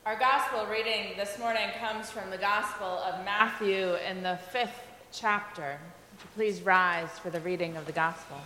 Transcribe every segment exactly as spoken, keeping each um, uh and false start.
Our gospel reading this morning comes from the Gospel of Matthew in the fifth chapter. Would you please rise for the reading of the gospel?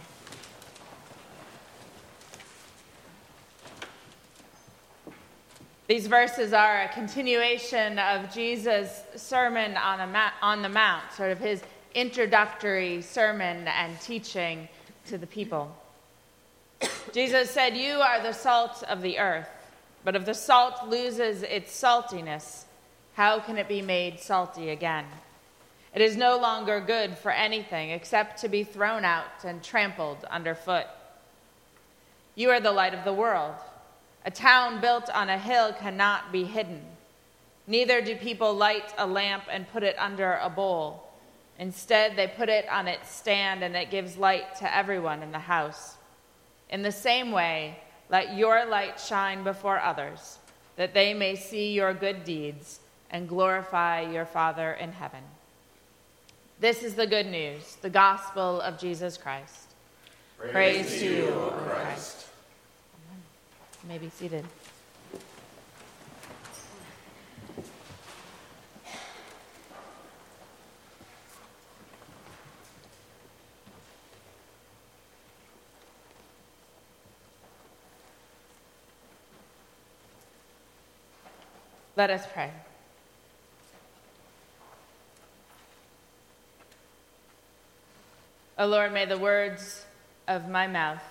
These verses are a continuation of Jesus' Sermon on, a ma- on the Mount, sort of his introductory sermon and teaching to the people. Jesus said, "You are the salt of the earth. But if the salt loses its saltiness, how can it be made salty again? It is no longer good for anything except to be thrown out and trampled underfoot. You are the light of the world. A town built on a hill cannot be hidden. Neither do people light a lamp and put it under a bowl. Instead, they put it on its stand, and it gives light to everyone in the house. In the same way, let your light shine before others, that they may see your good deeds and glorify your Father in heaven." This is the good news, the gospel of Jesus Christ. Praise, Praise to you, O Christ. Christ. You may be seated. Let us pray. O Lord, may the words of my mouth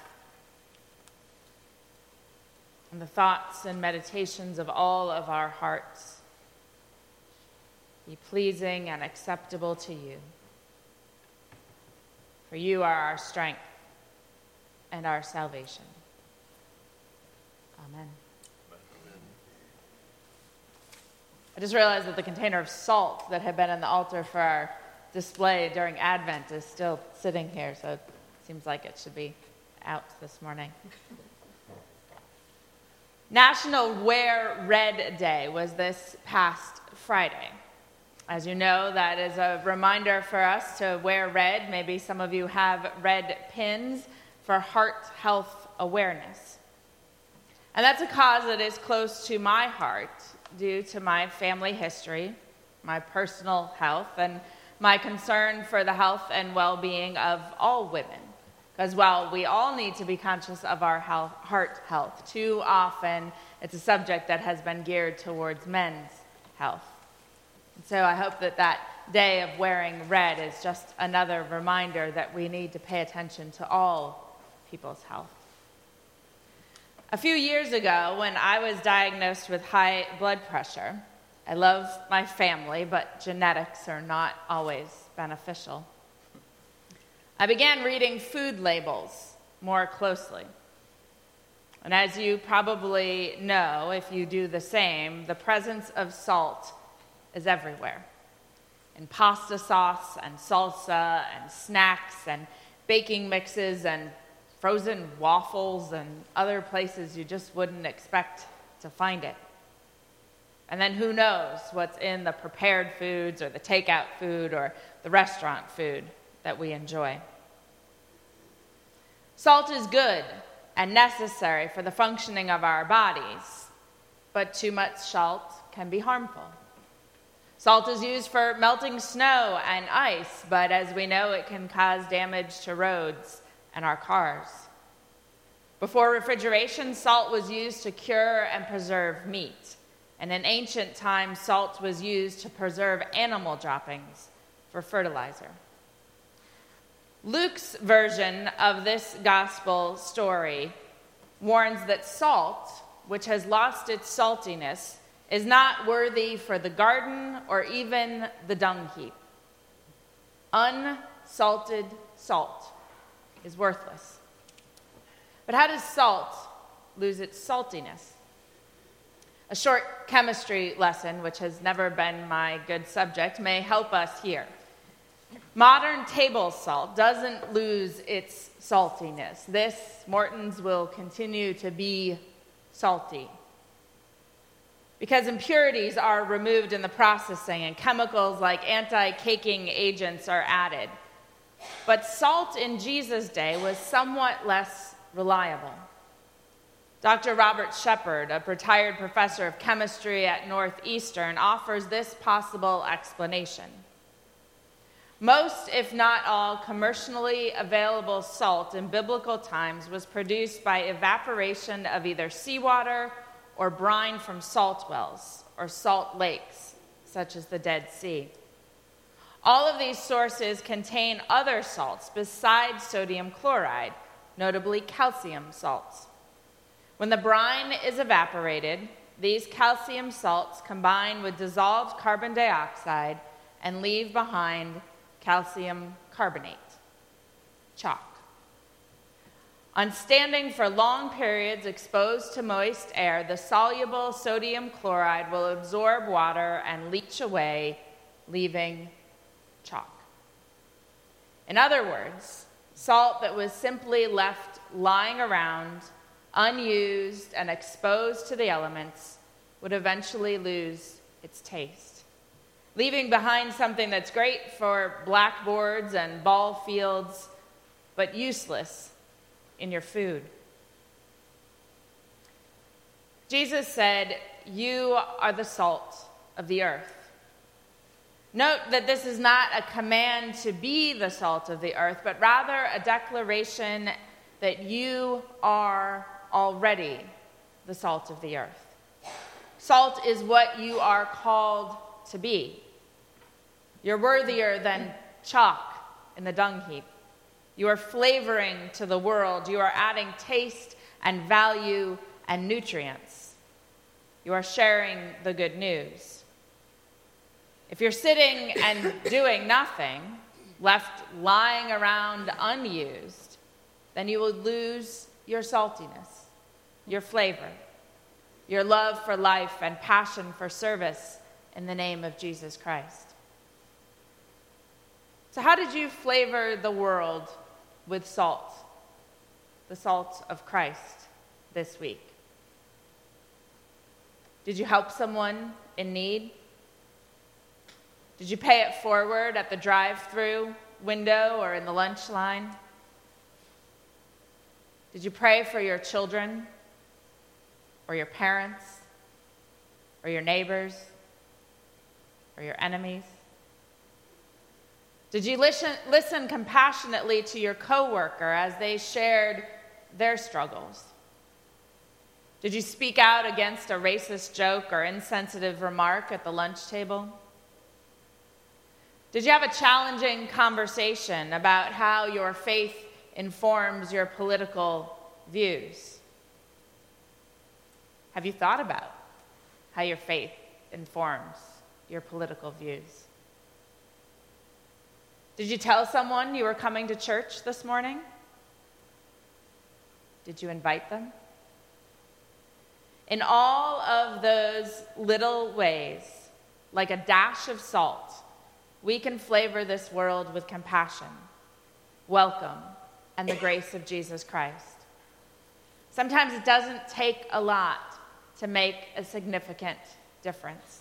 and the thoughts and meditations of all of our hearts be pleasing and acceptable to you. For you are our strength and our salvation. Amen. I just realized that the container of salt that had been on the altar for our display during Advent is still sitting here, so it seems like it should be out this morning. National Wear Red Day was this past Friday. As you know, that is a reminder for us to wear red. Maybe some of you have red pins for heart health awareness. And that's a cause that is close to my heart, due to my family history, my personal health, and my concern for the health and well-being of all women. Because while we all need to be conscious of our health, heart health, too often it's a subject that has been geared towards men's health. And so I hope that that day of wearing red is just another reminder that we need to pay attention to all people's health. A few years ago, when I was diagnosed with high blood pressure, I love my family, but genetics are not always beneficial. I began reading food labels more closely. And as you probably know, if you do the same, the presence of salt is everywhere. In pasta sauce and salsa and snacks and baking mixes and frozen waffles and other places you just wouldn't expect to find it. And then who knows what's in the prepared foods or the takeout food or the restaurant food that we enjoy. Salt is good and necessary for the functioning of our bodies, but too much salt can be harmful. Salt is used for melting snow and ice, but as we know, it can cause damage to roads and our cars. Before refrigeration, salt was used to cure and preserve meat. And in ancient times, salt was used to preserve animal droppings for fertilizer. Luke's version of this gospel story warns that salt, which has lost its saltiness, is not worthy for the garden or even the dung heap. Unsalted salt is worthless. But how does salt lose its saltiness? A short chemistry lesson, which has never been my good subject, may help us here. Modern table salt doesn't lose its saltiness. This, Morton's, will continue to be salty. Because impurities are removed in the processing and chemicals like anti-caking agents are added. But salt in Jesus' day was somewhat less reliable. Doctor Robert Shepard, a retired professor of chemistry at Northeastern, offers this possible explanation. Most, if not all, commercially available salt in biblical times was produced by evaporation of either seawater or brine from salt wells or salt lakes, such as the Dead Sea. All of these sources contain other salts besides sodium chloride, notably calcium salts. When the brine is evaporated, these calcium salts combine with dissolved carbon dioxide and leave behind calcium carbonate, chalk. On standing for long periods exposed to moist air, the soluble sodium chloride will absorb water and leach away, leaving chalk. In other words, salt that was simply left lying around, unused and exposed to the elements, would eventually lose its taste, leaving behind something that's great for blackboards and ball fields, but useless in your food. Jesus said, "You are the salt of the earth." Note that this is not a command to be the salt of the earth, but rather a declaration that you are already the salt of the earth. Salt is what you are called to be. You're worthier than chalk in the dung heap. You are flavoring to the world. You are adding taste and value and nutrients. You are sharing the good news. If you're sitting and doing nothing, left lying around unused, then you will lose your saltiness, your flavor, your love for life and passion for service in the name of Jesus Christ. So how did you flavor the world with salt, the salt of Christ, this week? Did you help someone in need? Did you pay it forward at the drive-through window or in the lunch line? Did you pray for your children or your parents or your neighbors or your enemies? Did you listen, listen compassionately to your coworker as they shared their struggles? Did you speak out against a racist joke or insensitive remark at the lunch table? Did you have a challenging conversation about how your faith informs your political views? Have you thought about how your faith informs your political views? Did you tell someone you were coming to church this morning? Did you invite them? In all of those little ways, like a dash of salt, we can flavor this world with compassion, welcome, and the grace of Jesus Christ. Sometimes it doesn't take a lot to make a significant difference.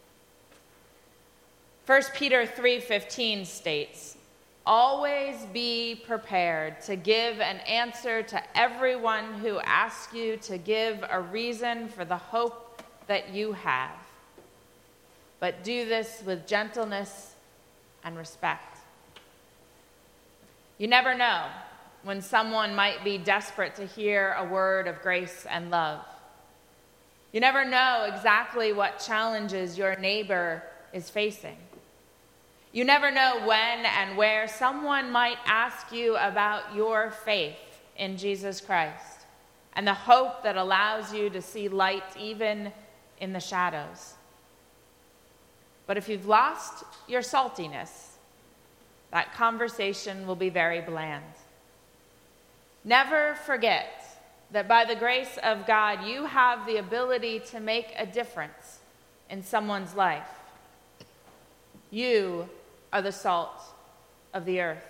First Peter three fifteen states, "Always be prepared to give an answer to everyone who asks you to give a reason for the hope that you have. But do this with gentleness and respect." You never know when someone might be desperate to hear a word of grace and love. You never know exactly what challenges your neighbor is facing. You never know when and where someone might ask you about your faith in Jesus Christ and the hope that allows you to see light even in the shadows. But if you've lost your saltiness, that conversation will be very bland. Never forget that by the grace of God, you have the ability to make a difference in someone's life. You are the salt of the earth.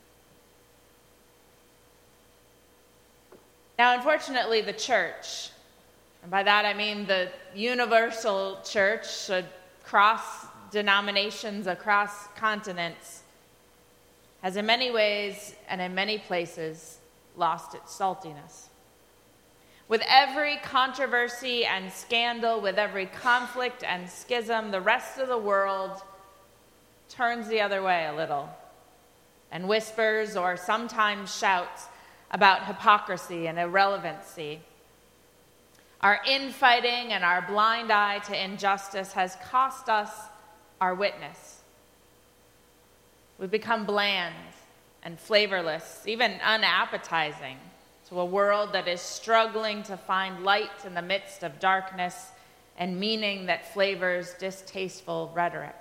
Now, unfortunately, the church, and by that I mean the universal church, across denominations, across continents, has in many ways and in many places lost its saltiness. With every controversy and scandal, with every conflict and schism, the rest of the world turns the other way a little and whispers or sometimes shouts about hypocrisy and irrelevancy. Our infighting and our blind eye to injustice has cost us our witness. We've become bland and flavorless, even unappetizing, to a world that is struggling to find light in the midst of darkness and meaning that flavors distasteful rhetoric.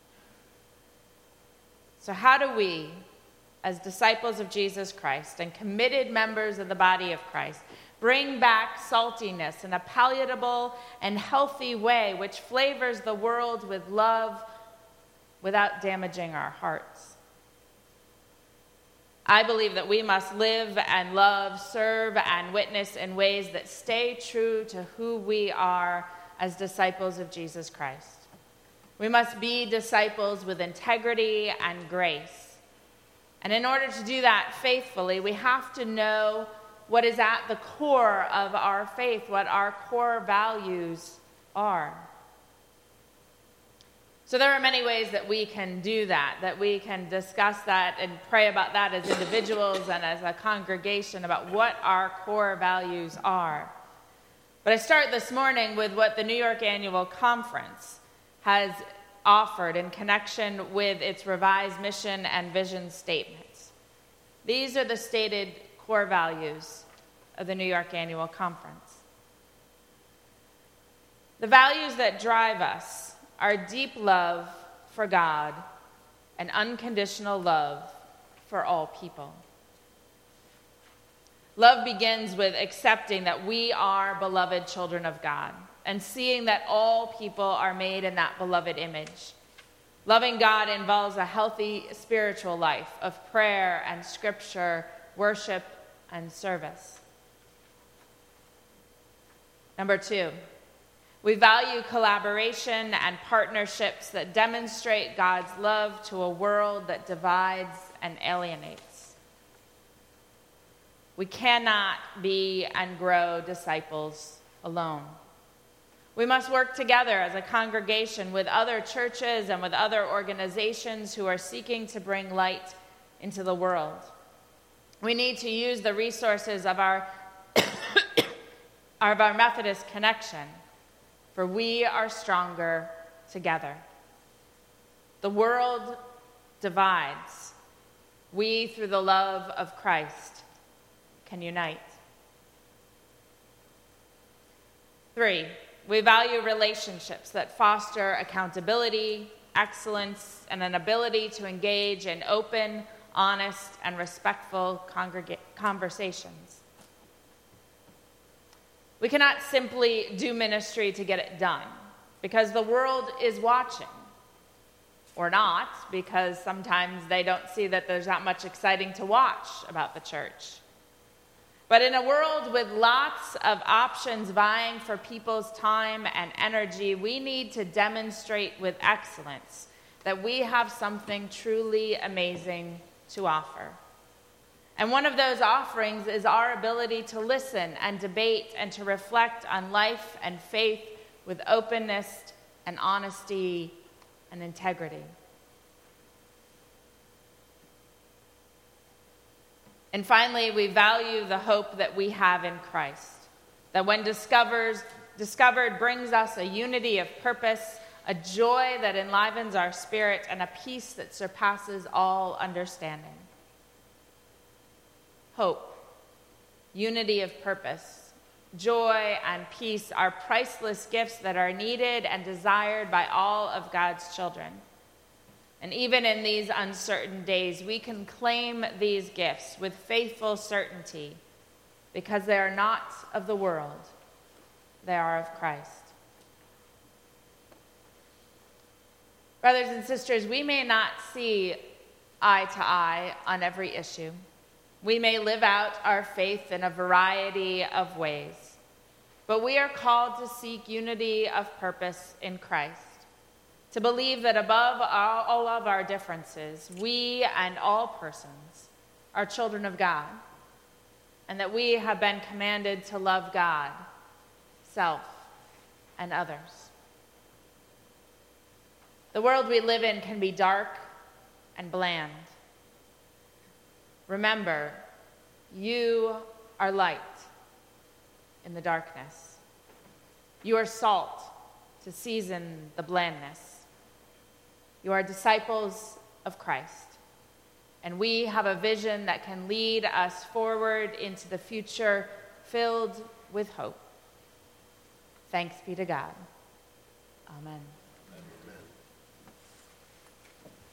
So how do we, as disciples of Jesus Christ and committed members of the body of Christ, bring back saltiness in a palatable and healthy way which flavors the world with love without damaging our hearts? I believe that we must live and love, serve and witness in ways that stay true to who we are as disciples of Jesus Christ. We must be disciples with integrity and grace. And in order to do that faithfully, we have to know what is at the core of our faith, what our core values are. So there are many ways that we can do that, that we can discuss that and pray about that as individuals and as a congregation about what our core values are. But I start this morning with what the New York Annual Conference has offered in connection with its revised mission and vision statements. These are the stated core values of the New York Annual Conference. The values that drive us are deep love for God and unconditional love for all people. Love begins with accepting that we are beloved children of God and seeing that all people are made in that beloved image. Loving God involves a healthy spiritual life of prayer and scripture, worship and service. Number two, we value collaboration and partnerships that demonstrate God's love to a world that divides and alienates. We cannot be and grow disciples alone. We must work together as a congregation with other churches and with other organizations who are seeking to bring light into the world. We need to use the resources of our, of our Methodist connection, for we are stronger together. The world divides. We, through the love of Christ, can unite. Three, we value relationships that foster accountability, excellence, and an ability to engage in open, honest, and respectful congrega- conversations. We cannot simply do ministry to get it done, because the world is watching. Or not, because sometimes they don't see that there's not much exciting to watch about the church. But in a world with lots of options vying for people's time and energy, we need to demonstrate with excellence that we have something truly amazing to offer. And one of those offerings is our ability to listen and debate and to reflect on life and faith with openness and honesty and integrity. And finally, we value the hope that we have in Christ, that when discovers, discovered brings us a unity of purpose, a joy that enlivens our spirit, and a peace that surpasses all understanding. Hope, unity of purpose, joy, and peace are priceless gifts that are needed and desired by all of God's children. And even in these uncertain days, we can claim these gifts with faithful certainty because they are not of the world, they are of Christ. Brothers and sisters, we may not see eye to eye on every issue. We may live out our faith in a variety of ways, but we are called to seek unity of purpose in Christ, to believe that above all of our differences, we and all persons are children of God, and that we have been commanded to love God, self, and others. The world we live in can be dark and bland. Remember, you are light in the darkness. You are salt to season the blandness. You are disciples of Christ, and we have a vision that can lead us forward into the future filled with hope. Thanks be to God. Amen.